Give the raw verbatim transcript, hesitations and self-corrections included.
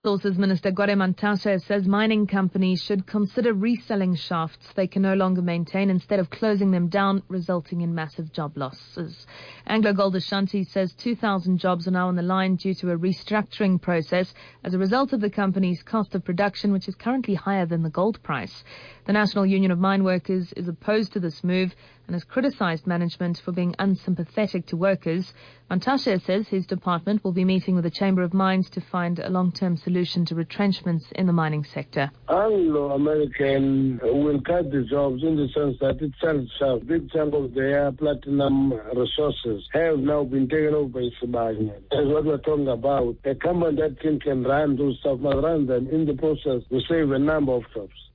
Resources Minister Gwede Mantashe says mining companies should consider reselling shafts they can no longer maintain instead of closing them down, resulting in massive job losses. Anglo Gold Ashanti says two thousand jobs are now on the line due to a restructuring process as a result of the company's cost of production, which is currently higher than the gold price. The National Union of Mine Workers is opposed to this move and has criticized management for being unsympathetic to workers. Mantashe says his department will be meeting with the Chamber of Mines to find a long-term solution to retrenchments in the mining sector. Anglo-American will cut the jobs in the sense that it sells a big chunk of their platinum resources have now been taken over by Sibanye. That's what we're talking about. A company that can, can run those stuff, must run them. In the process, we save a number of jobs.